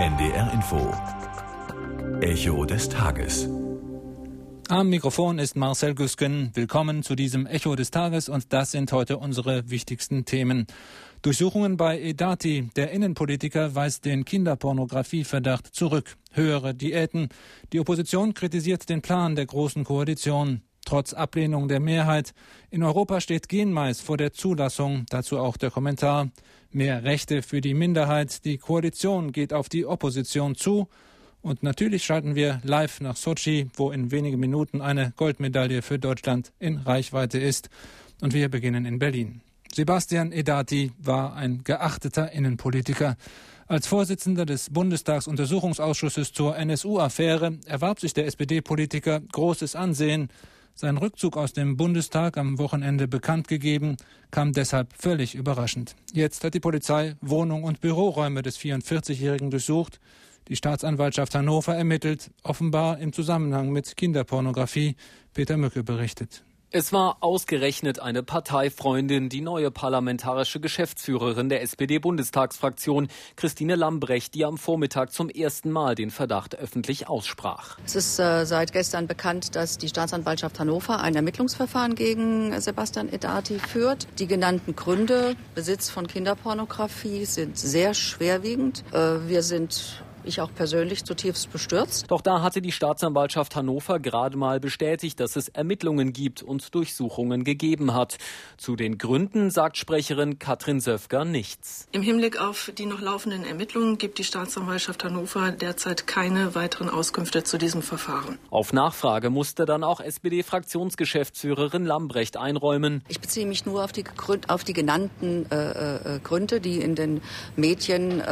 NDR Info. Echo des Tages. Am Mikrofon ist Marcel Güsken. Willkommen zu diesem Echo des Tages und das sind heute unsere wichtigsten Themen. Durchsuchungen bei Edati. Der Innenpolitiker weist den Kinderpornografieverdacht zurück. Höhere Diäten. Die Opposition kritisiert den Plan der Großen Koalition. Trotz Ablehnung der Mehrheit. In Europa steht Genmais vor der Zulassung. Dazu auch der Kommentar. Mehr Rechte für die Minderheit. Die Koalition geht auf die Opposition zu. Und natürlich schalten wir live nach Sotschi, wo in wenigen Minuten eine Goldmedaille für Deutschland in Reichweite ist. Und wir beginnen in Berlin. Sebastian Edati war ein geachteter Innenpolitiker. Als Vorsitzender des Bundestagsuntersuchungsausschusses zur NSU-Affäre erwarb sich der SPD-Politiker großes Ansehen. Sein Rückzug aus dem Bundestag am Wochenende bekannt gegeben, kam deshalb völlig überraschend. Jetzt hat die Polizei Wohnung und Büroräume des 44-Jährigen durchsucht. Die Staatsanwaltschaft Hannover ermittelt, offenbar im Zusammenhang mit Kinderpornografie. Peter Mücke berichtet. Es war ausgerechnet eine Parteifreundin, die neue parlamentarische Geschäftsführerin der SPD-Bundestagsfraktion, Christine Lambrecht, die am Vormittag zum ersten Mal den Verdacht öffentlich aussprach. Es ist seit gestern bekannt, dass die Staatsanwaltschaft Hannover ein Ermittlungsverfahren gegen Sebastian Edati führt. Die genannten Gründe, Besitz von Kinderpornografie, sind sehr schwerwiegend. Ich auch persönlich zutiefst bestürzt. Doch da hatte die Staatsanwaltschaft Hannover gerade mal bestätigt, dass es Ermittlungen gibt und Durchsuchungen gegeben hat. Zu den Gründen sagt Sprecherin Katrin Söfger nichts. Im Hinblick auf die noch laufenden Ermittlungen gibt die Staatsanwaltschaft Hannover derzeit keine weiteren Auskünfte zu diesem Verfahren. Auf Nachfrage musste dann auch SPD-Fraktionsgeschäftsführerin Lambrecht einräumen. Ich beziehe mich nur auf die genannten Gründe, die in den Medien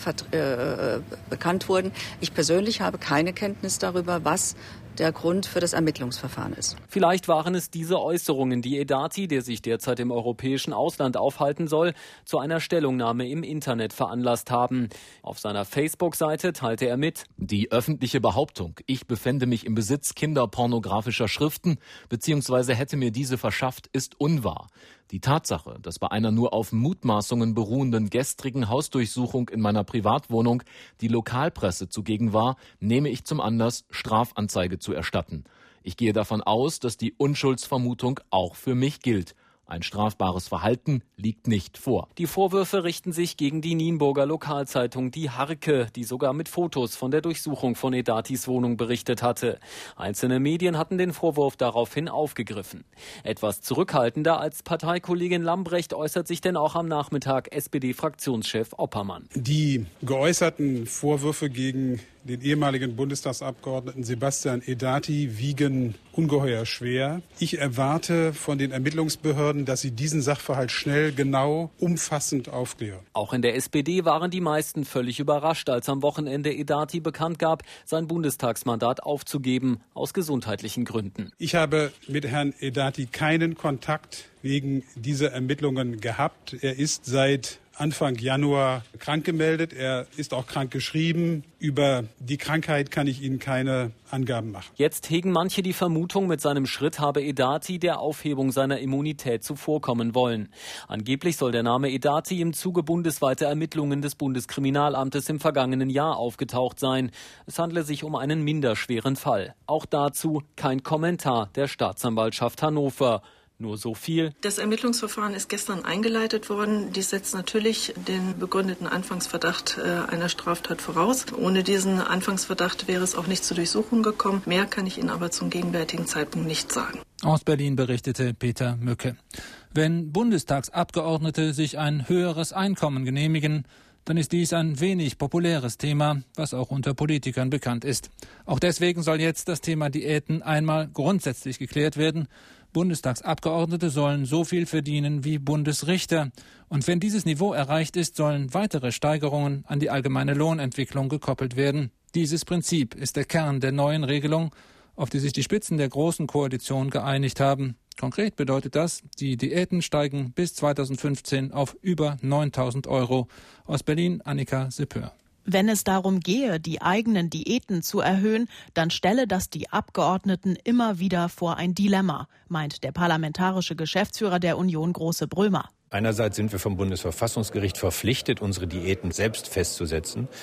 bekannt wurden. Ich persönlich habe keine Kenntnis darüber, was der Grund für das Ermittlungsverfahren ist. Vielleicht waren es diese Äußerungen, die Edati, der sich derzeit im europäischen Ausland aufhalten soll, zu einer Stellungnahme im Internet veranlasst haben. Auf seiner Facebook-Seite teilte er mit: Die öffentliche Behauptung, ich befände mich im Besitz kinderpornografischer Schriften bzw. hätte mir diese verschafft, ist unwahr. Die Tatsache, dass bei einer nur auf Mutmaßungen beruhenden gestrigen Hausdurchsuchung in meiner Privatwohnung die Lokalpresse zugegen war, nehme ich zum Anlass, Strafanzeige zu erstatten. Ich gehe davon aus, dass die Unschuldsvermutung auch für mich gilt. Ein strafbares Verhalten liegt nicht vor. Die Vorwürfe richten sich gegen die Nienburger Lokalzeitung Die Harke, die sogar mit Fotos von der Durchsuchung von Edatis Wohnung berichtet hatte. Einzelne Medien hatten den Vorwurf daraufhin aufgegriffen. Etwas zurückhaltender als Parteikollegin Lambrecht äußert sich denn auch am Nachmittag SPD-Fraktionschef Oppermann. Die geäußerten Vorwürfe gegen den ehemaligen Bundestagsabgeordneten Sebastian Edati wiegen ungeheuer schwer. Ich erwarte von den Ermittlungsbehörden, dass sie diesen Sachverhalt schnell, genau, umfassend aufklären. Auch in der SPD waren die meisten völlig überrascht, als am Wochenende Edati bekannt gab, sein Bundestagsmandat aufzugeben, aus gesundheitlichen Gründen. Ich habe mit Herrn Edati keinen Kontakt wegen dieser Ermittlungen gehabt. Er ist seit Anfang Januar krank gemeldet. Er ist auch krank geschrieben. Über die Krankheit kann ich Ihnen keine Angaben machen. Jetzt hegen manche die Vermutung, mit seinem Schritt habe Edati der Aufhebung seiner Immunität zuvorkommen wollen. Angeblich soll der Name Edati im Zuge bundesweiter Ermittlungen des Bundeskriminalamtes im vergangenen Jahr aufgetaucht sein. Es handle sich um einen minderschweren Fall. Auch dazu kein Kommentar der Staatsanwaltschaft Hannover. Nur so viel. Das Ermittlungsverfahren ist gestern eingeleitet worden. Dies setzt natürlich den begründeten Anfangsverdacht einer Straftat voraus. Ohne diesen Anfangsverdacht wäre es auch nicht zur Durchsuchung gekommen. Mehr kann ich Ihnen aber zum gegenwärtigen Zeitpunkt nicht sagen. Aus Berlin berichtete Peter Mücke. Wenn Bundestagsabgeordnete sich ein höheres Einkommen genehmigen, dann ist dies ein wenig populäres Thema, was auch unter Politikern bekannt ist. Auch deswegen soll jetzt das Thema Diäten einmal grundsätzlich geklärt werden. Bundestagsabgeordnete sollen so viel verdienen wie Bundesrichter. Und wenn dieses Niveau erreicht ist, sollen weitere Steigerungen an die allgemeine Lohnentwicklung gekoppelt werden. Dieses Prinzip ist der Kern der neuen Regelung, auf die sich die Spitzen der Großen Koalition geeinigt haben. Konkret bedeutet das, die Diäten steigen bis 2015 auf über 9.000 €. Aus Berlin, Annika Sippör. Wenn es darum gehe, die eigenen Diäten zu erhöhen, dann stelle das die Abgeordneten immer wieder vor ein Dilemma, meint der parlamentarische Geschäftsführer der Union Große Brömer. Einerseits sind wir vom Bundesverfassungsgericht verpflichtet, unsere Diäten selbst festzusetzen.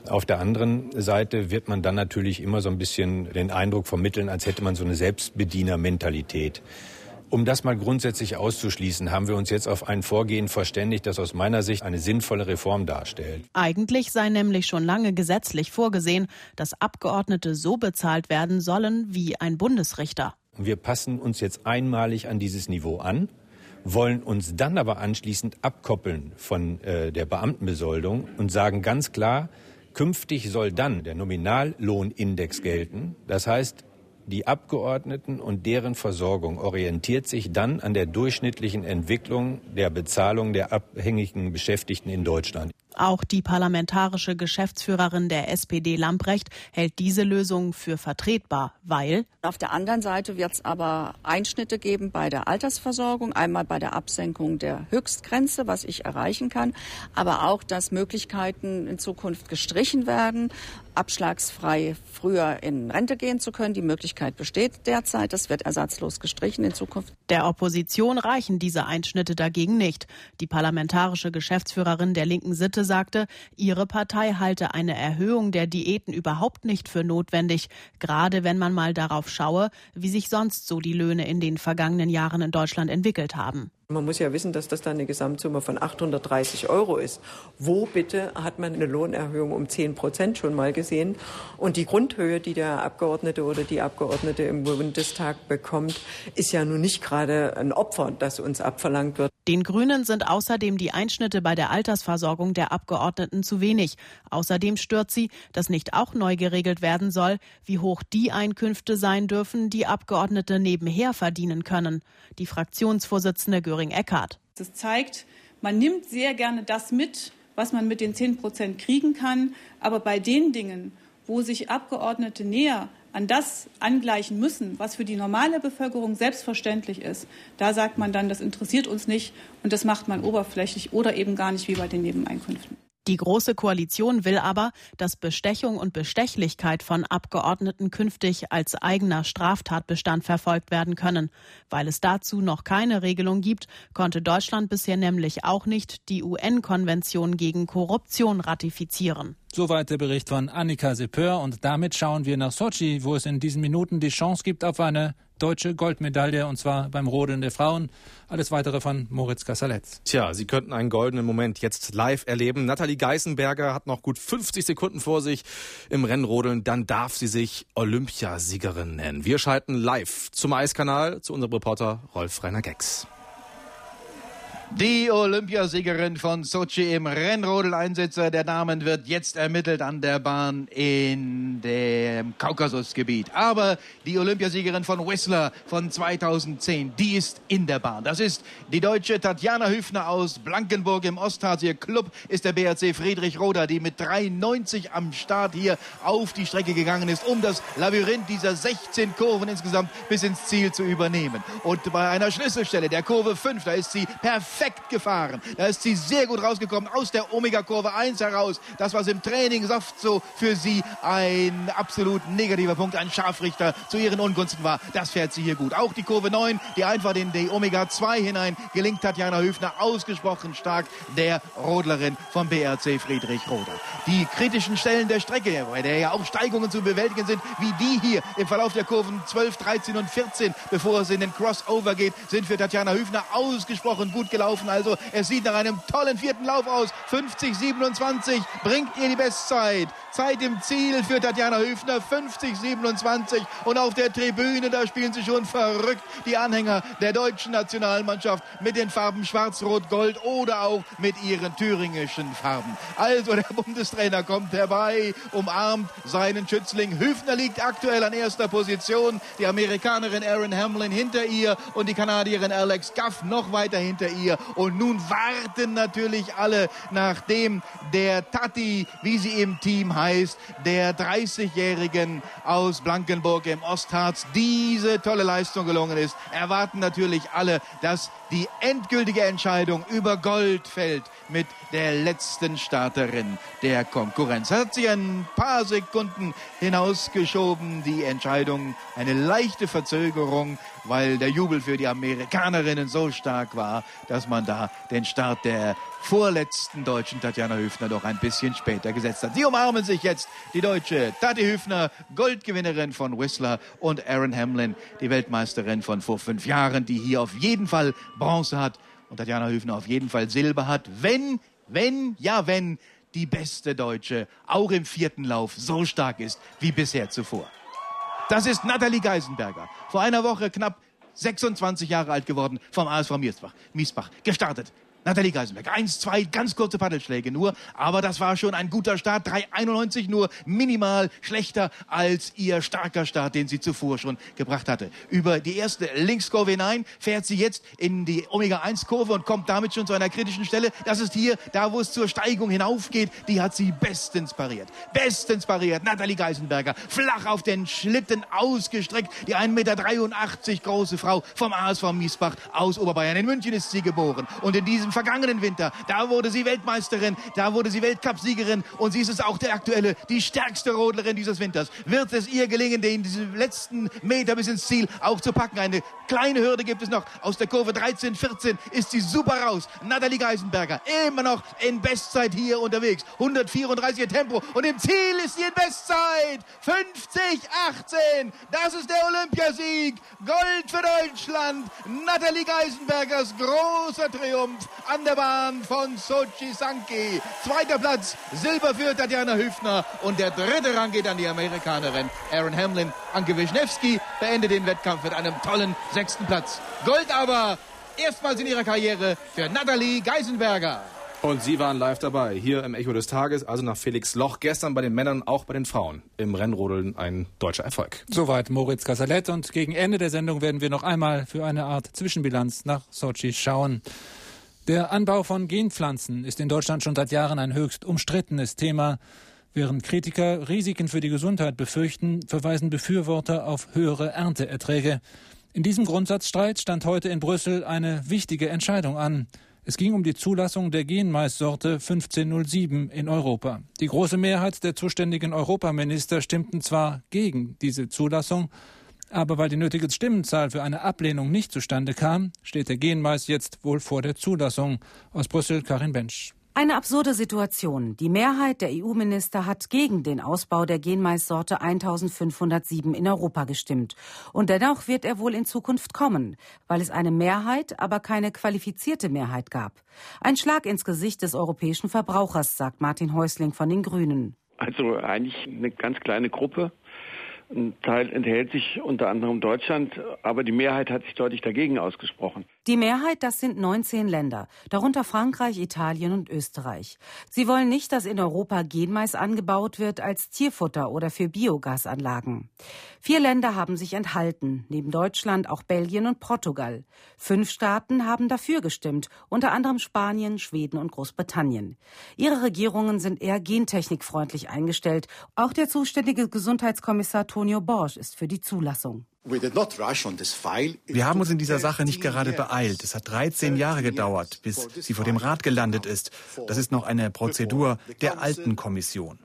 Auf der anderen Seite wird man dann natürlich immer so ein bisschen den Eindruck vermitteln, als hätte man so eine Selbstbedienermentalität. Um das mal grundsätzlich auszuschließen, haben wir uns jetzt auf ein Vorgehen verständigt, das aus meiner Sicht eine sinnvolle Reform darstellt. Eigentlich sei nämlich schon lange gesetzlich vorgesehen, dass Abgeordnete so bezahlt werden sollen wie ein Bundesrichter. Wir passen uns jetzt einmalig an dieses Niveau an, wollen uns dann aber anschließend abkoppeln von der Beamtenbesoldung und sagen ganz klar, künftig soll dann der Nominallohnindex gelten. Das heißt, die Abgeordneten und deren Versorgung orientiert sich dann an der durchschnittlichen Entwicklung der Bezahlung der abhängigen Beschäftigten in Deutschland. Auch die parlamentarische Geschäftsführerin der SPD Lambrecht hält diese Lösung für vertretbar, weil auf der anderen Seite wird es aber Einschnitte geben bei der Altersversorgung, einmal bei der Absenkung der Höchstgrenze, was ich erreichen kann, aber auch, dass Möglichkeiten in Zukunft gestrichen werden, abschlagsfrei früher in Rente gehen zu können. Die Möglichkeit besteht derzeit, das wird ersatzlos gestrichen in Zukunft. Der Opposition reichen diese Einschnitte dagegen nicht. Die parlamentarische Geschäftsführerin der Linken Sitte sagte, ihre Partei halte eine Erhöhung der Diäten überhaupt nicht für notwendig, gerade wenn man mal darauf schaue, wie sich sonst so die Löhne in den vergangenen Jahren in Deutschland entwickelt haben. Man muss ja wissen, dass das dann eine Gesamtsumme von 830 € ist. Wo bitte hat man eine Lohnerhöhung um 10% schon mal gesehen? Und die Grundhöhe, die der Abgeordnete oder die Abgeordnete im Bundestag bekommt, ist ja nun nicht gerade ein Opfer, das uns abverlangt wird. Den Grünen sind außerdem die Einschnitte bei der Altersversorgung der Abgeordneten zu wenig. Außerdem stört sie, dass nicht auch neu geregelt werden soll, wie hoch die Einkünfte sein dürfen, die Abgeordnete nebenher verdienen können. Die Fraktionsvorsitzende Göring-Eckardt. Das zeigt, man nimmt sehr gerne das mit, was man mit den 10% kriegen kann. Aber bei den Dingen, wo sich Abgeordnete näher an das angleichen müssen, was für die normale Bevölkerung selbstverständlich ist, da sagt man dann, das interessiert uns nicht und das macht man oberflächlich oder eben gar nicht wie bei den Nebeneinkünften. Die Große Koalition will aber, dass Bestechung und Bestechlichkeit von Abgeordneten künftig als eigener Straftatbestand verfolgt werden können. Weil es dazu noch keine Regelung gibt, konnte Deutschland bisher nämlich auch nicht die UN-Konvention gegen Korruption ratifizieren. Soweit der Bericht von Annika Seppör und damit schauen wir nach Sotschi, wo es in diesen Minuten die Chance gibt auf eine deutsche Goldmedaille, und zwar beim Rodeln der Frauen. Alles Weitere von Moritz Kassaletz. Tja, Sie könnten einen goldenen Moment jetzt live erleben. Nathalie Geißenberger hat noch gut 50 Sekunden vor sich im Rennrodeln. Dann darf sie sich Olympiasiegerin nennen. Wir schalten live zum Eiskanal zu unserem Reporter Rolf Reiner-Gex. Die Olympiasiegerin von Sotschi im Rennrodel-Einsetzer der Damen wird jetzt ermittelt an der Bahn in dem Kaukasusgebiet. Aber die Olympiasiegerin von Whistler von 2010, die ist in der Bahn. Das ist die Deutsche Tatjana Hüfner aus Blankenburg im Ostharz. Ihr Club ist der BRC Friedrich-Roda, die mit 3,90 am Start hier auf die Strecke gegangen ist, um das Labyrinth dieser 16 Kurven insgesamt bis ins Ziel zu übernehmen. Und bei einer Schlüsselstelle, der Kurve 5, da ist sie perfekt gefahren. Da ist sie sehr gut rausgekommen aus der Omega-Kurve 1 heraus. Das, was im Training oft so für sie ein absolut negativer Punkt, ein Scharfrichter zu ihren Ungunsten war, das fährt sie hier gut. Auch die Kurve 9, die einfach in die Omega 2 hinein, gelingt Tatjana Hüfner ausgesprochen stark, der Rodlerin vom BRC Friedrich-Roda. Die kritischen Stellen der Strecke, bei der ja auch Steigungen zu bewältigen sind, wie die hier im Verlauf der Kurven 12, 13 und 14, bevor es in den Crossover geht, sind für Tatjana Hüfner ausgesprochen gut gelaufen. Also es sieht nach einem tollen vierten Lauf aus. 50,27 bringt ihr die Bestzeit. Zeit im Ziel für Tatjana Hüfner, 50,27. Und auf der Tribüne, da spielen sie schon verrückt die Anhänger der deutschen Nationalmannschaft mit den Farben Schwarz-Rot-Gold oder auch mit ihren thüringischen Farben. Also der Bundestrainer kommt herbei, umarmt seinen Schützling. Hüfner liegt aktuell an erster Position. Die Amerikanerin Erin Hamlin hinter ihr und die Kanadierin Alex Guff noch weiter hinter ihr. Und nun warten natürlich alle, nachdem der Tati, wie sie im Team heißt, der 30-Jährigen aus Blankenburg im Ostharz, diese tolle Leistung gelungen ist, erwarten natürlich alle, dass die endgültige Entscheidung über Gold fällt mit der letzten Starterin der Konkurrenz. Hat sich ein paar Sekunden hinausgeschoben, die Entscheidung, eine leichte Verzögerung, weil der Jubel für die Amerikanerinnen so stark war, dass dass man da den Start der vorletzten Deutschen Tatjana Höfner doch ein bisschen später gesetzt hat. Sie umarmen sich jetzt, die Deutsche Tati Höfner, Goldgewinnerin von Whistler, und Erin Hamlin, die Weltmeisterin von vor 5 Jahren, die hier auf jeden Fall Bronze hat und Tatjana Höfner auf jeden Fall Silber hat, wenn die beste Deutsche auch im 4. Lauf so stark ist wie bisher zuvor. Das ist Nathalie Geisenberger, vor einer Woche knapp 26 Jahre alt geworden, vom ASV Miesbach, gestartet. Nathalie Geisenberger, 1-2, ganz kurze Paddelschläge nur, aber das war schon ein guter Start, 3,91 nur, minimal schlechter als ihr starker Start, den sie zuvor schon gebracht hatte. Über die erste Linkskurve hinein fährt sie jetzt in die Omega-1-Kurve und kommt damit schon zu einer kritischen Stelle. Das ist hier, da wo es zur Steigung hinaufgeht, die hat sie bestens pariert. Bestens pariert, Nathalie Geisenberger, flach auf den Schlitten ausgestreckt, die 1,83 Meter große Frau vom ASV Miesbach aus Oberbayern. In München ist sie geboren und in diesem vergangenen Winter, da wurde sie Weltmeisterin, da wurde sie Weltcupsiegerin und sie ist es auch die stärkste Rodlerin dieses Winters. Wird es ihr gelingen, den diese letzten Meter bis ins Ziel auch zu packen? Eine kleine Hürde gibt es noch. Aus der Kurve 13, 14 ist sie super raus. Nathalie Geisenberger immer noch in Bestzeit hier unterwegs. 134er Tempo und im Ziel ist sie in Bestzeit. 50,18. Das ist der Olympiasieg. Gold für Deutschland. Nathalie Geisenbergers großer Triumph an der Bahn von Sochi Sankey. 2. Platz, Silber für Tatjana Höfner und der 3. Rang geht an die Amerikanerin Erin Hamlin. Anke Wischnewski beendet den Wettkampf mit einem tollen 6. Platz. Gold aber erstmals in ihrer Karriere für Nathalie Geisenberger. Und Sie waren live dabei, hier im Echo des Tages, also nach Felix Loch. Gestern bei den Männern, auch bei den Frauen. Im Rennrodeln ein deutscher Erfolg. Soweit Moritz Casalet. Und gegen Ende der Sendung werden wir noch einmal für eine Art Zwischenbilanz nach Sochi schauen. Der Anbau von Genpflanzen ist in Deutschland schon seit Jahren ein höchst umstrittenes Thema. Während Kritiker Risiken für die Gesundheit befürchten, verweisen Befürworter auf höhere Ernteerträge. In diesem Grundsatzstreit stand heute in Brüssel eine wichtige Entscheidung an. Es ging um die Zulassung der Genmaissorte 1507 in Europa. Die große Mehrheit der zuständigen Europaminister stimmten zwar gegen diese Zulassung, aber weil die nötige Stimmenzahl für eine Ablehnung nicht zustande kam, steht der Genmais jetzt wohl vor der Zulassung. Aus Brüssel, Karin Bensch. Eine absurde Situation. Die Mehrheit der EU-Minister hat gegen den Ausbau der Genmaissorte 1507 in Europa gestimmt. Und dennoch wird er wohl in Zukunft kommen, weil es eine Mehrheit, aber keine qualifizierte Mehrheit gab. Ein Schlag ins Gesicht des europäischen Verbrauchers, sagt Martin Häusling von den Grünen. Also eigentlich eine ganz kleine Gruppe. Ein Teil enthält sich unter anderem Deutschland, aber die Mehrheit hat sich deutlich dagegen ausgesprochen. Die Mehrheit, das sind 19 Länder, darunter Frankreich, Italien und Österreich. Sie wollen nicht, dass in Europa Genmais angebaut wird als Tierfutter oder für Biogasanlagen. 4 Länder haben sich enthalten, neben Deutschland auch Belgien und Portugal. 5 Staaten haben dafür gestimmt, unter anderem Spanien, Schweden und Großbritannien. Ihre Regierungen sind eher gentechnikfreundlich eingestellt. Auch der zuständige Gesundheitskommissar Tonio Borsch ist für die Zulassung. Wir haben uns in dieser Sache nicht gerade beeilt. Es hat 13 Jahre gedauert, bis sie vor dem Rat gelandet ist. Das ist noch eine Prozedur der alten Kommission.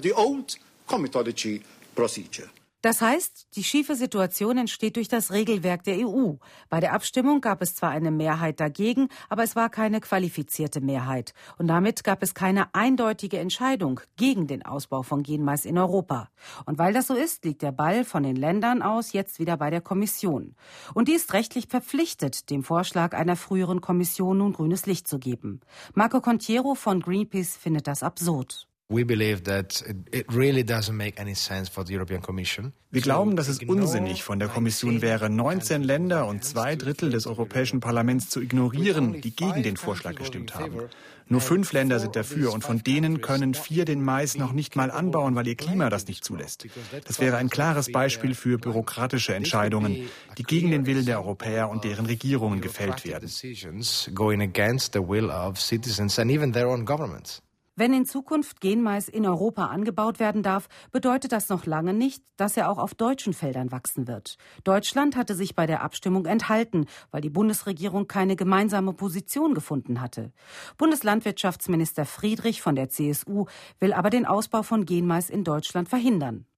Das heißt, die schiefe Situation entsteht durch das Regelwerk der EU. Bei der Abstimmung gab es zwar eine Mehrheit dagegen, aber es war keine qualifizierte Mehrheit. Und damit gab es keine eindeutige Entscheidung gegen den Ausbau von Genmais in Europa. Und weil das so ist, liegt der Ball von den Ländern aus jetzt wieder bei der Kommission. Und die ist rechtlich verpflichtet, dem Vorschlag einer früheren Kommission nun grünes Licht zu geben. Marco Contiero von Greenpeace findet das absurd. Wir glauben, dass es unsinnig von der Kommission wäre, 19 Länder und 2/3 des Europäischen Parlaments zu ignorieren, die gegen den Vorschlag gestimmt haben. Nur 5 Länder sind dafür und von denen können 4 den Mais noch nicht mal anbauen, weil ihr Klima das nicht zulässt. Das wäre ein klares Beispiel für bürokratische Entscheidungen, die gegen den Willen der Europäer und deren Regierungen gefällt werden. Wenn in Zukunft Genmais in Europa angebaut werden darf, bedeutet das noch lange nicht, dass er auch auf deutschen Feldern wachsen wird. Deutschland hatte sich bei der Abstimmung enthalten, weil die Bundesregierung keine gemeinsame Position gefunden hatte. Bundeslandwirtschaftsminister Friedrich von der CSU will aber den Ausbau von Genmais in Deutschland verhindern.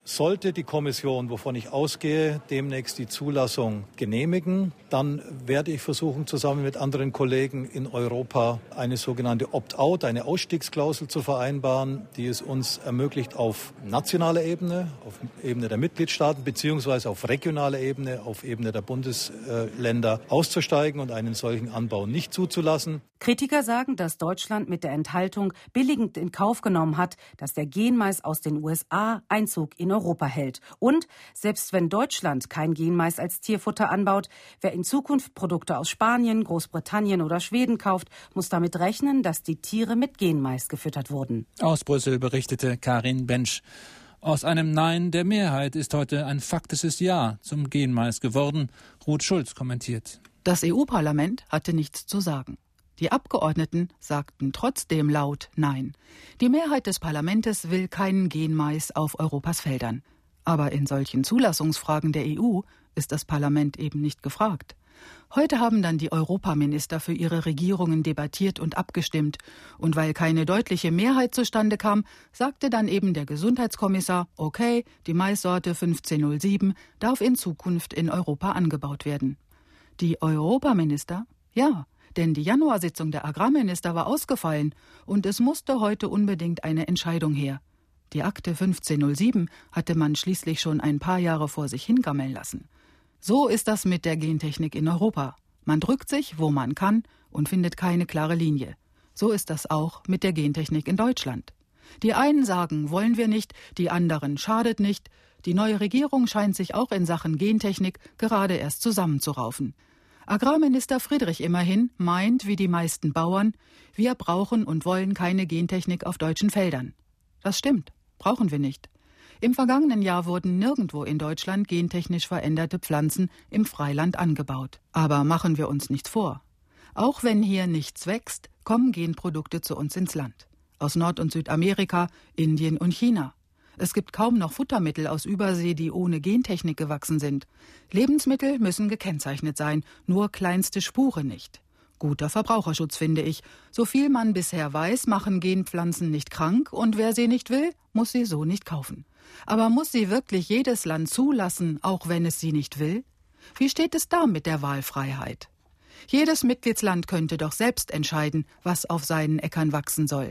Sollte die Kommission, wovon ich ausgehe, demnächst die Zulassung genehmigen, dann werde ich versuchen, zusammen mit anderen Kollegen in Europa eine sogenannte Opt-out, eine Ausstiegsklausel zu vereinbaren, die es uns ermöglicht, auf nationaler Ebene, auf Ebene der Mitgliedstaaten beziehungsweise auf regionaler Ebene, auf Ebene der Bundesländer auszusteigen und einen solchen Anbau nicht zuzulassen. Kritiker sagen, dass Deutschland mit der Enthaltung billigend in Kauf genommen hat, dass der Genmais aus den USA Einzug in Europa hält. Und selbst wenn Deutschland kein Genmais als Tierfutter anbaut, wer in Zukunft Produkte aus Spanien, Großbritannien oder Schweden kauft, muss damit rechnen, dass die Tiere mit Genmais gefüttert wurden. Aus Brüssel berichtete Karin Bensch. Aus einem Nein der Mehrheit ist heute ein faktisches Ja zum Genmais geworden. Ruth Schulz kommentiert. Das EU-Parlament hatte nichts zu sagen. Die Abgeordneten sagten trotzdem laut Nein. Die Mehrheit des Parlaments will keinen Genmais auf Europas Feldern. Aber in solchen Zulassungsfragen der EU ist das Parlament eben nicht gefragt. Heute haben dann die Europaminister für ihre Regierungen debattiert und abgestimmt. Und weil keine deutliche Mehrheit zustande kam, sagte dann eben der Gesundheitskommissar, okay, die Maissorte 1507 darf in Zukunft in Europa angebaut werden. Die Europaminister? Ja. Denn die Januarsitzung der Agrarminister war ausgefallen und es musste heute unbedingt eine Entscheidung her. Die Akte 1507 hatte man schließlich schon ein paar Jahre vor sich hingammeln lassen. So ist das mit der Gentechnik in Europa. Man drückt sich, wo man kann und findet keine klare Linie. So ist das auch mit der Gentechnik in Deutschland. Die einen sagen, wollen wir nicht, die anderen schadet nicht. Die neue Regierung scheint sich auch in Sachen Gentechnik gerade erst zusammenzuraufen. Agrarminister Friedrich immerhin meint, wie die meisten Bauern, wir brauchen und wollen keine Gentechnik auf deutschen Feldern. Das stimmt, brauchen wir nicht. Im vergangenen Jahr wurden nirgendwo in Deutschland gentechnisch veränderte Pflanzen im Freiland angebaut. Aber machen wir uns nichts vor. Auch wenn hier nichts wächst, kommen Genprodukte zu uns ins Land. Aus Nord- und Südamerika, Indien und China. Es gibt kaum noch Futtermittel aus Übersee, die ohne Gentechnik gewachsen sind. Lebensmittel müssen gekennzeichnet sein, nur kleinste Spuren nicht. Guter Verbraucherschutz, finde ich. So viel man bisher weiß, machen Genpflanzen nicht krank und wer sie nicht will, muss sie so nicht kaufen. Aber muss sie wirklich jedes Land zulassen, auch wenn es sie nicht will? Wie steht es da mit der Wahlfreiheit? Jedes Mitgliedsland könnte doch selbst entscheiden, was auf seinen Äckern wachsen soll.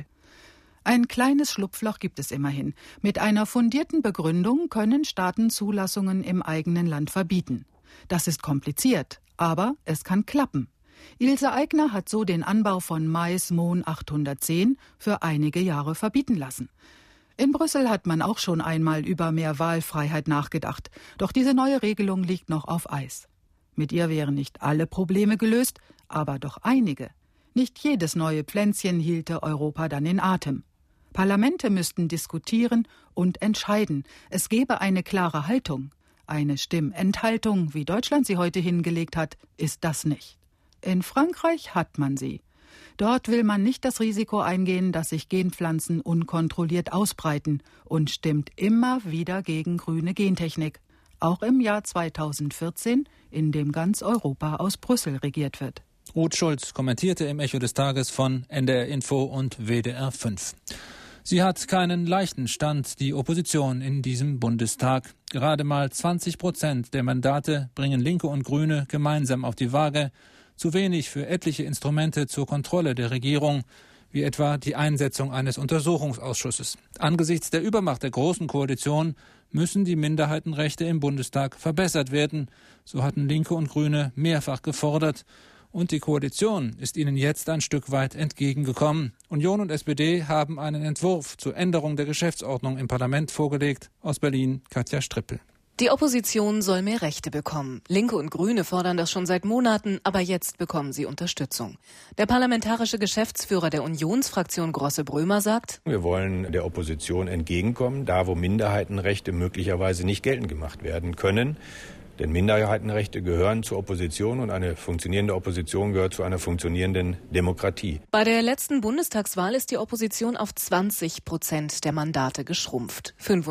Ein kleines Schlupfloch gibt es immerhin. Mit einer fundierten Begründung können Staaten Zulassungen im eigenen Land verbieten. Das ist kompliziert, aber es kann klappen. Ilse Aigner hat so den Anbau von Mais Mohn 810 für einige Jahre verbieten lassen. In Brüssel hat man auch schon einmal über mehr Wahlfreiheit nachgedacht. Doch diese neue Regelung liegt noch auf Eis. Mit ihr wären nicht alle Probleme gelöst, aber doch einige. Nicht jedes neue Pflänzchen hielte Europa dann in Atem. Parlamente müssten diskutieren und entscheiden. Es gäbe eine klare Haltung. Eine Stimmenthaltung, wie Deutschland sie heute hingelegt hat, ist das nicht. In Frankreich hat man sie. Dort will man nicht das Risiko eingehen, dass sich Genpflanzen unkontrolliert ausbreiten und stimmt immer wieder gegen grüne Gentechnik. Auch im Jahr 2014, in dem ganz Europa aus Brüssel regiert wird. Ruth Schulz kommentierte im Echo des Tages von NDR Info und WDR 5. Sie hat keinen leichten Stand, die Opposition in diesem Bundestag. Gerade mal 20% der Mandate bringen Linke und Grüne gemeinsam auf die Waage. Zu wenig für etliche Instrumente zur Kontrolle der Regierung, wie etwa die Einsetzung eines Untersuchungsausschusses. Angesichts der Übermacht der Großen Koalition müssen die Minderheitenrechte im Bundestag verbessert werden. So hatten Linke und Grüne mehrfach gefordert. Und die Koalition ist ihnen jetzt ein Stück weit entgegengekommen. Union und SPD haben einen Entwurf zur Änderung der Geschäftsordnung im Parlament vorgelegt. Aus Berlin Katja Strippel. Die Opposition soll mehr Rechte bekommen. Linke und Grüne fordern das schon seit Monaten, aber jetzt bekommen sie Unterstützung. Der parlamentarische Geschäftsführer der Unionsfraktion Grosse-Brömer sagt: Wir wollen der Opposition entgegenkommen, da wo Minderheitenrechte möglicherweise nicht geltend gemacht werden können. Denn Minderheitenrechte gehören zur Opposition und eine funktionierende Opposition gehört zu einer funktionierenden Demokratie. Bei der letzten Bundestagswahl ist die Opposition auf 20% der Mandate geschrumpft.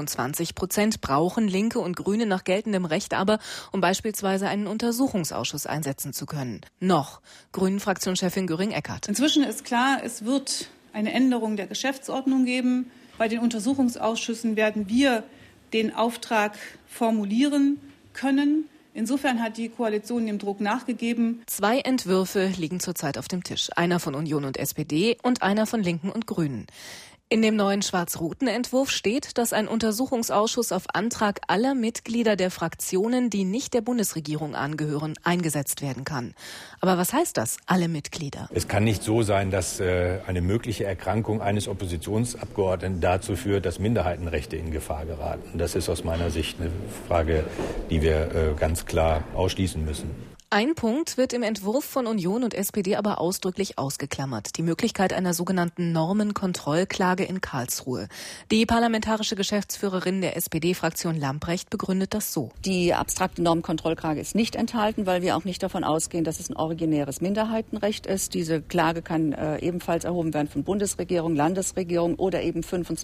25% brauchen Linke und Grüne nach geltendem Recht aber, um beispielsweise einen Untersuchungsausschuss einsetzen zu können. Noch. Grünen-Fraktionschefin Göring-Eckardt. Inzwischen ist klar, es wird eine Änderung der Geschäftsordnung geben. Bei den Untersuchungsausschüssen werden wir den Auftrag formulieren können. Insofern hat die Koalition dem Druck nachgegeben. 2 Entwürfe liegen zurzeit auf dem Tisch. Einer von Union und SPD und einer von Linken und Grünen. In dem neuen schwarz-roten Entwurf steht, dass ein Untersuchungsausschuss auf Antrag aller Mitglieder der Fraktionen, die nicht der Bundesregierung angehören, eingesetzt werden kann. Aber was heißt das, alle Mitglieder? Es kann nicht so sein, dass eine mögliche Erkrankung eines Oppositionsabgeordneten dazu führt, dass Minderheitenrechte in Gefahr geraten. Das ist aus meiner Sicht eine Frage, die wir ganz klar ausschließen müssen. Ein Punkt wird im Entwurf von Union und SPD aber ausdrücklich ausgeklammert. Die Möglichkeit einer sogenannten Normenkontrollklage in Karlsruhe. Die parlamentarische Geschäftsführerin der SPD-Fraktion Lamprecht begründet das so. Die abstrakte Normenkontrollklage ist nicht enthalten, weil wir auch nicht davon ausgehen, dass es ein originäres Minderheitenrecht ist. Diese Klage kann ebenfalls erhoben werden von Bundesregierung, Landesregierung oder eben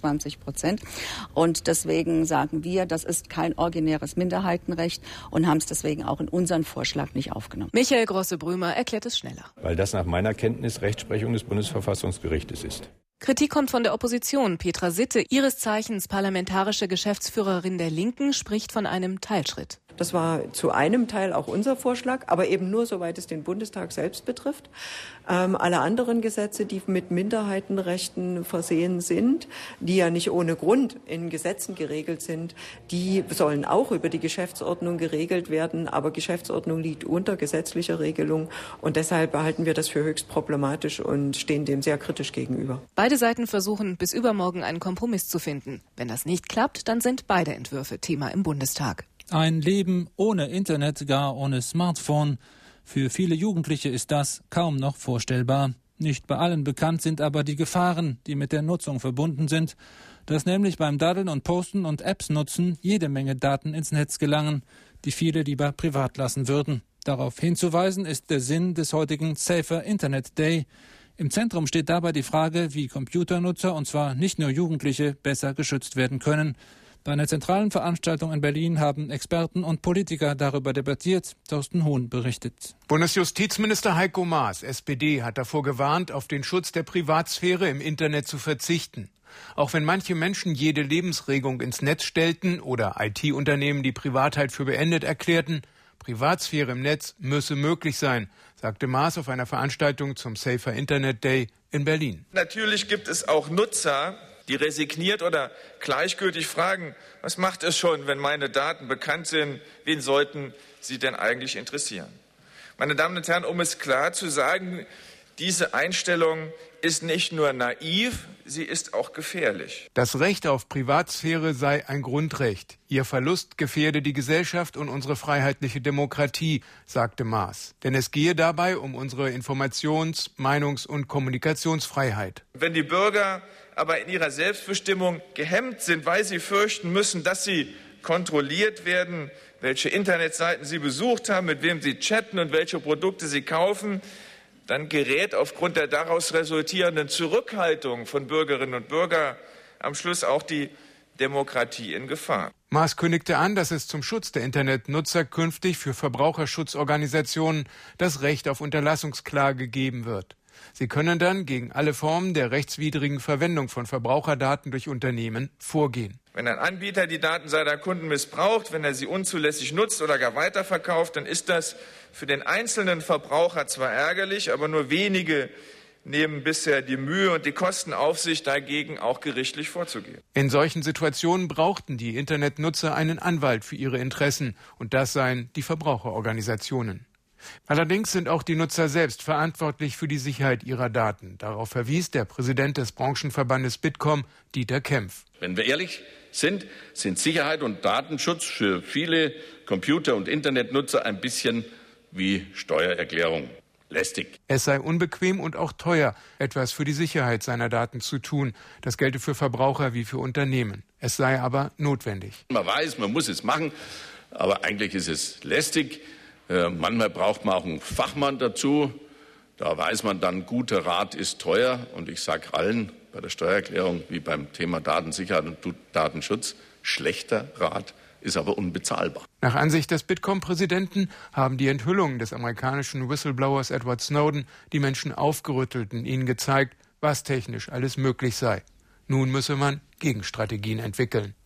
25%. Und deswegen sagen wir, das ist kein originäres Minderheitenrecht und haben es deswegen auch in unseren Vorschlag nicht aufgenommen. Michael Grosse-Brümer erklärt es schneller. Weil das nach meiner Kenntnis Rechtsprechung des Bundesverfassungsgerichtes ist. Kritik kommt von der Opposition. Petra Sitte, ihres Zeichens parlamentarische Geschäftsführerin der Linken, spricht von einem Teilschritt. Das war zu einem Teil auch unser Vorschlag, aber eben nur, soweit es den Bundestag selbst betrifft. Alle anderen Gesetze, die mit Minderheitenrechten versehen sind, die ja nicht ohne Grund in Gesetzen geregelt sind, die sollen auch über die Geschäftsordnung geregelt werden. Aber Geschäftsordnung liegt unter gesetzlicher Regelung und deshalb halten wir das für höchst problematisch und stehen dem sehr kritisch gegenüber. Beide Seiten versuchen bis übermorgen einen Kompromiss zu finden. Wenn das nicht klappt, dann sind beide Entwürfe Thema im Bundestag. Ein Leben ohne Internet, gar ohne Smartphone. Für viele Jugendliche ist das kaum noch vorstellbar. Nicht bei allen bekannt sind aber die Gefahren, die mit der Nutzung verbunden sind. Dass nämlich beim Daddeln und Posten und Apps nutzen jede Menge Daten ins Netz gelangen, die viele lieber privat lassen würden. Darauf hinzuweisen ist der Sinn des heutigen Safer Internet Day. Im Zentrum steht dabei die Frage, wie Computernutzer, und zwar nicht nur Jugendliche, besser geschützt werden können. Bei einer zentralen Veranstaltung in Berlin haben Experten und Politiker darüber debattiert. Thorsten Huhn berichtet. Bundesjustizminister Heiko Maas, SPD, hat davor gewarnt, auf den Schutz der Privatsphäre im Internet zu verzichten. Auch wenn manche Menschen jede Lebensregung ins Netz stellten oder IT-Unternehmen die Privatheit für beendet erklärten, Privatsphäre im Netz müsse möglich sein, sagte Maas auf einer Veranstaltung zum Safer Internet Day in Berlin. Natürlich gibt es auch Nutzer, die resigniert oder gleichgültig fragen, was macht es schon, wenn meine Daten bekannt sind, wen sollten sie denn eigentlich interessieren? Meine Damen und Herren, um es klar zu sagen, diese Einstellung ist nicht nur naiv, sie ist auch gefährlich. Das Recht auf Privatsphäre sei ein Grundrecht. Ihr Verlust gefährde die Gesellschaft und unsere freiheitliche Demokratie, sagte Maas. Denn es gehe dabei um unsere Informations-, Meinungs- und Kommunikationsfreiheit. Wenn die Bürger aber in ihrer Selbstbestimmung gehemmt sind, weil sie fürchten müssen, dass sie kontrolliert werden, welche Internetseiten sie besucht haben, mit wem sie chatten und welche Produkte sie kaufen, dann gerät aufgrund der daraus resultierenden Zurückhaltung von Bürgerinnen und Bürgern am Schluss auch die Demokratie in Gefahr. Maas kündigte an, dass es zum Schutz der Internetnutzer künftig für Verbraucherschutzorganisationen das Recht auf Unterlassungsklage geben wird. Sie können dann gegen alle Formen der rechtswidrigen Verwendung von Verbraucherdaten durch Unternehmen vorgehen. Wenn ein Anbieter die Daten seiner Kunden missbraucht, wenn er sie unzulässig nutzt oder gar weiterverkauft, dann ist das für den einzelnen Verbraucher zwar ärgerlich, aber nur wenige nehmen bisher die Mühe und die Kosten auf sich, dagegen auch gerichtlich vorzugehen. In solchen Situationen brauchten die Internetnutzer einen Anwalt für ihre Interessen, und das seien die Verbraucherorganisationen. Allerdings sind auch die Nutzer selbst verantwortlich für die Sicherheit ihrer Daten. Darauf verwies der Präsident des Branchenverbandes Bitkom, Dieter Kempf. Wenn wir ehrlich sind Sicherheit und Datenschutz für viele Computer- und Internetnutzer ein bisschen wie Steuererklärung. Lästig. Es sei unbequem und auch teuer, etwas für die Sicherheit seiner Daten zu tun. Das gelte für Verbraucher wie für Unternehmen. Es sei aber notwendig. Man weiß, man muss es machen, aber eigentlich ist es lästig. Manchmal braucht man auch einen Fachmann dazu. Da weiß man dann, guter Rat ist teuer. Und ich sage allen bei der Steuererklärung wie beim Thema Datensicherheit und Datenschutz, schlechter Rat ist aber unbezahlbar. Nach Ansicht des Bitkom-Präsidenten haben die Enthüllungen des amerikanischen Whistleblowers Edward Snowden die Menschen aufgerüttelt und ihnen gezeigt, was technisch alles möglich sei. Nun müsse man Gegenstrategien entwickeln.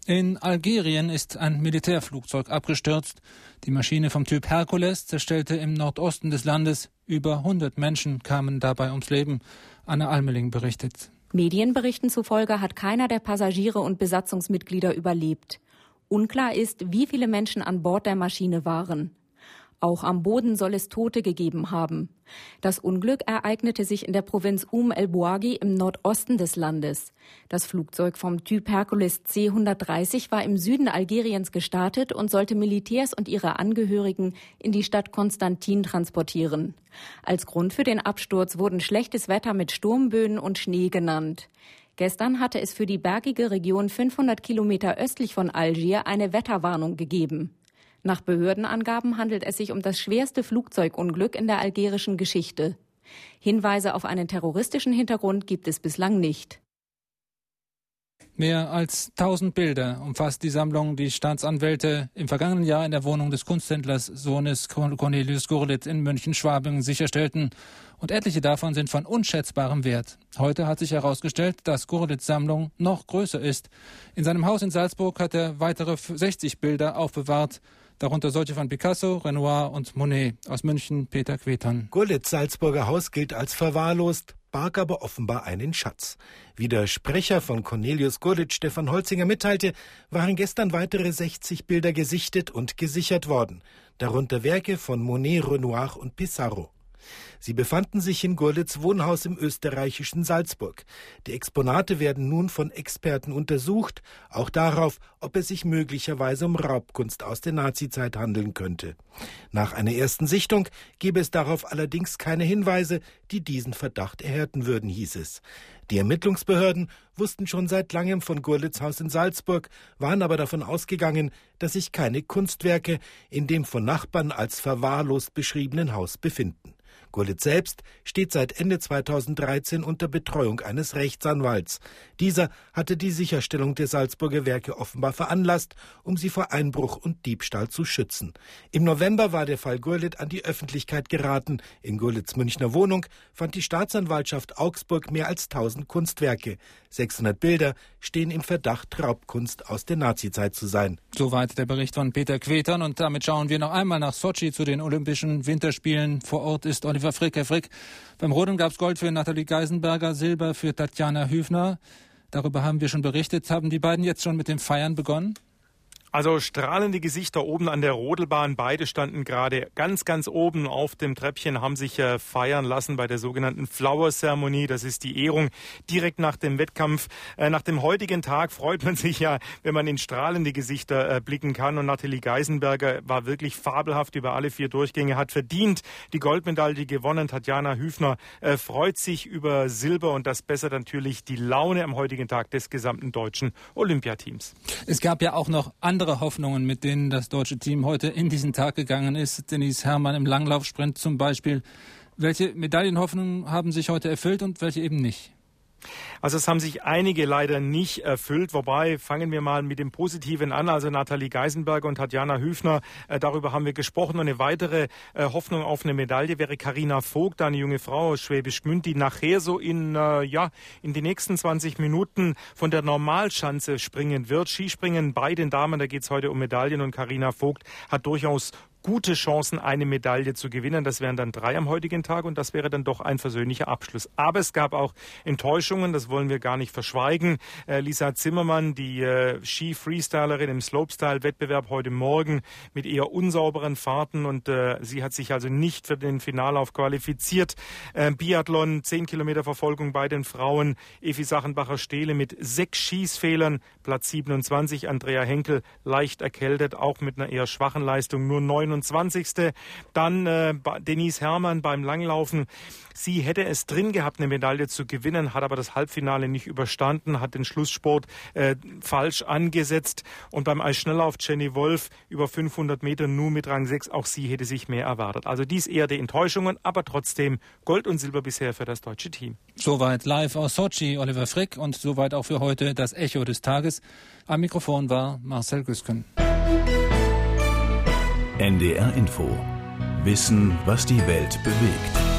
In Algerien ist ein Militärflugzeug abgestürzt. Die Maschine vom Typ Herkules zerstellte im Nordosten des Landes. Über 100 Menschen kamen dabei ums Leben. Anne Almeling berichtet. Medienberichten zufolge hat keiner der Passagiere und Besatzungsmitglieder überlebt. Unklar ist, wie viele Menschen an Bord der Maschine waren. Auch am Boden soll es Tote gegeben haben. Das Unglück ereignete sich in der Provinz el-Bouaghi im Nordosten des Landes. Das Flugzeug vom Typ Hercules C-130 war im Süden Algeriens gestartet und sollte Militärs und ihre Angehörigen in die Stadt Konstantin transportieren. Als Grund für den Absturz wurden schlechtes Wetter mit Sturmböen und Schnee genannt. Gestern hatte es für die bergige Region 500 Kilometer östlich von Algier eine Wetterwarnung gegeben. Nach Behördenangaben handelt es sich um das schwerste Flugzeugunglück in der algerischen Geschichte. Hinweise auf einen terroristischen Hintergrund gibt es bislang nicht. Mehr als 1000 Bilder umfasst die Sammlung, die Staatsanwälte im vergangenen Jahr in der Wohnung des Kunsthändlers Sohnes Cornelius Gurlitt in München-Schwabing sicherstellten. Und etliche davon sind von unschätzbarem Wert. Heute hat sich herausgestellt, dass Gurlitts Sammlung noch größer ist. In seinem Haus in Salzburg hat er weitere 60 Bilder aufbewahrt. Darunter solche von Picasso, Renoir und Monet. Aus München, Peter Queton. Gurlitts Salzburger Haus gilt als verwahrlost, barg aber offenbar einen Schatz. Wie der Sprecher von Cornelius Gurlitt, Stefan Holzinger, mitteilte, waren gestern weitere 60 Bilder gesichtet und gesichert worden. Darunter Werke von Monet, Renoir und Pissarro. Sie befanden sich in Gurlitts Wohnhaus im österreichischen Salzburg. Die Exponate werden nun von Experten untersucht, auch darauf, ob es sich möglicherweise um Raubkunst aus der Nazizeit handeln könnte. Nach einer ersten Sichtung gebe es darauf allerdings keine Hinweise, die diesen Verdacht erhärten würden, hieß es. Die Ermittlungsbehörden wussten schon seit langem von Gurlitts Haus in Salzburg, waren aber davon ausgegangen, dass sich keine Kunstwerke in dem von Nachbarn als verwahrlost beschriebenen Haus befinden. Gurlitt selbst steht seit Ende 2013 unter Betreuung eines Rechtsanwalts. Dieser hatte die Sicherstellung der Salzburger Werke offenbar veranlasst, um sie vor Einbruch und Diebstahl zu schützen. Im November war der Fall Gurlitt an die Öffentlichkeit geraten. In Gurlitts Münchner Wohnung fand die Staatsanwaltschaft Augsburg mehr als 1000 Kunstwerke. 600 Bilder stehen im Verdacht, Raubkunst aus der Nazizeit zu sein. Soweit der Bericht von Peter Queton. Und damit schauen wir noch einmal nach Sotschi zu den Olympischen Winterspielen. Vor Ort ist Oliver Frick. Herr Frick, beim Rodeln gab es Gold für Nathalie Geisenberger, Silber für Tatjana Hüfner. Darüber haben wir schon berichtet. Haben die beiden jetzt schon mit dem Feiern begonnen? Also strahlende Gesichter oben an der Rodelbahn. Beide standen gerade ganz, ganz oben auf dem Treppchen, haben sich feiern lassen bei der sogenannten Flower-Zeremonie. Das ist die Ehrung direkt nach dem Wettkampf. Nach dem heutigen Tag freut man sich ja, wenn man in strahlende Gesichter blicken kann. Und Nathalie Geisenberger war wirklich fabelhaft über alle 4 Durchgänge, hat verdient die Goldmedaille gewonnen. Tatjana Hüfner freut sich über Silber und das bessert natürlich die Laune am heutigen Tag des gesamten deutschen Olympiateams. Es gab ja auch noch andere Hoffnungen, mit denen das deutsche Team heute in diesen Tag gegangen ist. Denise Herrmann im Langlaufsprint zum Beispiel. Welche Medaillenhoffnungen haben sich heute erfüllt und welche eben nicht? Also es haben sich einige leider nicht erfüllt, wobei fangen wir mal mit dem Positiven an, also Nathalie Geisenberger und Tatjana Hüfner, darüber haben wir gesprochen. Und eine weitere Hoffnung auf eine Medaille wäre Carina Vogt, eine junge Frau aus Schwäbisch Gmünd, die nachher so in die nächsten 20 Minuten von der Normalschanze springen wird. Skispringen bei den Damen, da geht es heute um Medaillen und Carina Vogt hat durchaus gute Chancen, eine Medaille zu gewinnen. Das wären dann 3 am heutigen Tag und das wäre dann doch ein versöhnlicher Abschluss. Aber es gab auch Enttäuschungen, das wollen wir gar nicht verschweigen. Lisa Zimmermann, die Ski-Freestylerin im Slopestyle-Wettbewerb heute Morgen mit eher unsauberen Fahrten und sie hat sich also nicht für den Finallauf qualifiziert. Biathlon, 10 Kilometer Verfolgung bei den Frauen. Evi Sachenbacher-Stehle mit 6 Schießfehlern, Platz 27. Andrea Henkel leicht erkältet, auch mit einer eher schwachen Leistung, nur 29. Dann Denise Herrmann beim Langlaufen. Sie hätte es drin gehabt, eine Medaille zu gewinnen, hat aber das Halbfinale nicht überstanden, hat den Schlusssport falsch angesetzt. Und beim Eisschnelllauf Jenny Wolf über 500 Meter nur mit Rang 6. Auch sie hätte sich mehr erwartet. Also dies eher die Enttäuschungen, aber trotzdem Gold und Silber bisher für das deutsche Team. Soweit live aus Sotschi, Oliver Frick. Und soweit auch für heute das Echo des Tages. Am Mikrofon war Marcel Güsken. NDR Info. Wissen, was die Welt bewegt.